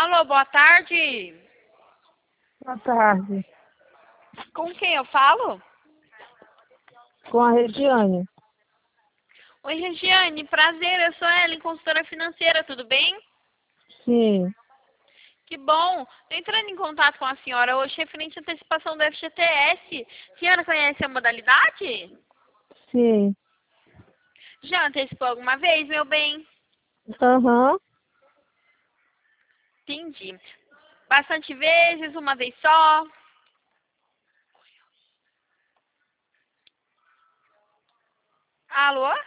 Alô, boa tarde. Boa tarde. Com quem eu falo? Com a Regiane. Oi, Regiane, prazer, eu sou Ellen, consultora financeira, tudo bem? Sim, Que bom. Tô entrando em contato com a senhora hoje referente à antecipação do FGTS. A senhora conhece a modalidade? sim. Já antecipou alguma vez, meu bem? Aham. Entendi. Bastante vezes, uma vez só? Alô?